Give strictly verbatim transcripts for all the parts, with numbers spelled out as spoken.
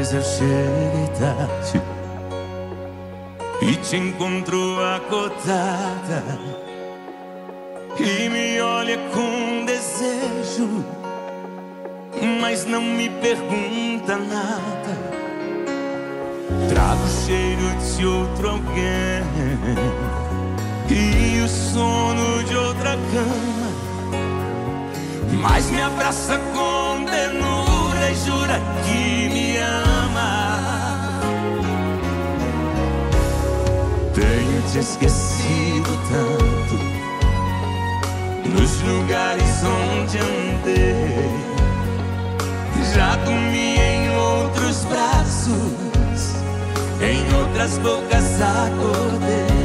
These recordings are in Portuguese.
vezes eu cheguei tarde e te encontro acordada e me olha com desejo, mas não me pergunta nada. Trago o cheiro de outro alguém e o sono de outra cama, mas me abraça com ternura e jura que me ama. Tenho te esquecido tanto nos lugares onde andei, já dormi em outros braços, em outras bocas acordei.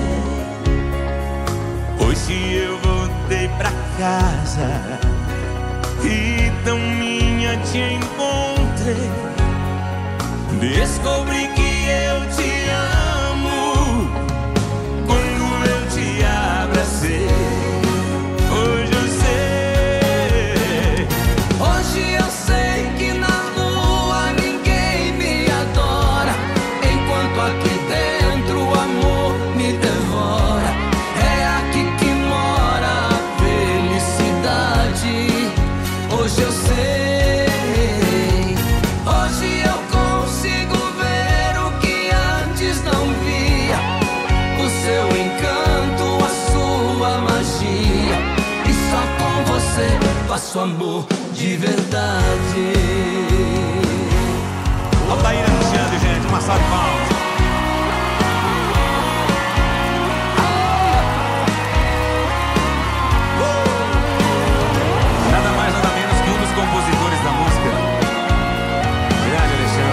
Hoje eu voltei pra casa e tão minha te encontrei. Descobri que eu te amo quando eu te abracei. Hoje eu sei, hoje eu sei que na lua ninguém me adora, enquanto aqui dentro o amor me devora. É aqui que mora a felicidade. Hoje eu sei, hoje eu consigo ver o que antes não via, o seu encanto, a sua magia, e só com você faço amor de verdade. Altair Alexandre, gente, uma salva de palmas. Nada mais, nada menos que um dos compositores da música. Grande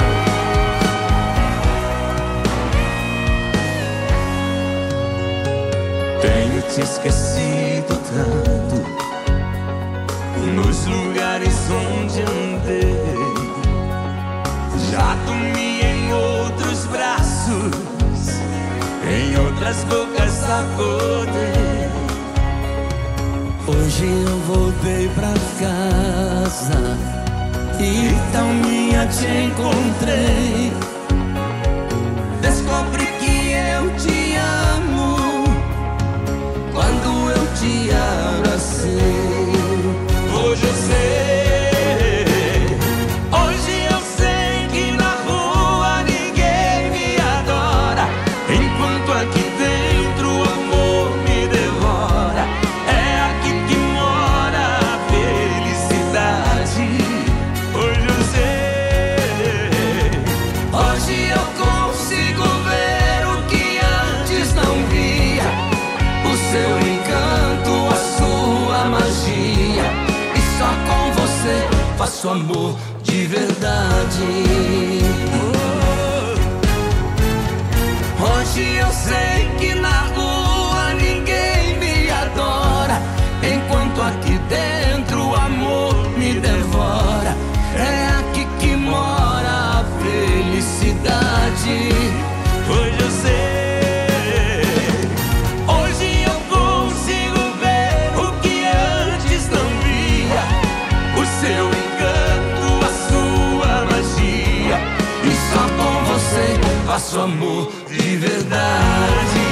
Alexandre. Tenho te esquecido tanto nos lugares onde andei, já dormi em outros braços, em outras bocas acordei. Hoje eu voltei pra casa e tão minha te encontrei. Descobri que eu te amo quando eu te abracei. Hoje eu sei, hoje eu sei que na rua ninguém me adora, enquanto aqui dentro o amor me devora. É aqui que mora a felicidade. Hoje eu sei, hoje eu consigo ver o que antes não via, o seu encanto, a sua magia, e só com você faço amor de verdade. Hoje eu sei que na rua ninguém me adora, enquanto aqui dentro o amor me devora. É aqui que mora a felicidade. Hoje eu sei, hoje eu consigo ver o que antes não via, o seu encanto, a sua magia, e só com você faço amor de verdade.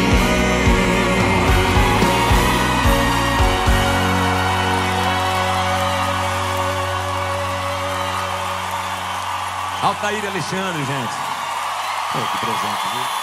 Altair Alexandre, gente. Pô, que presente, viu?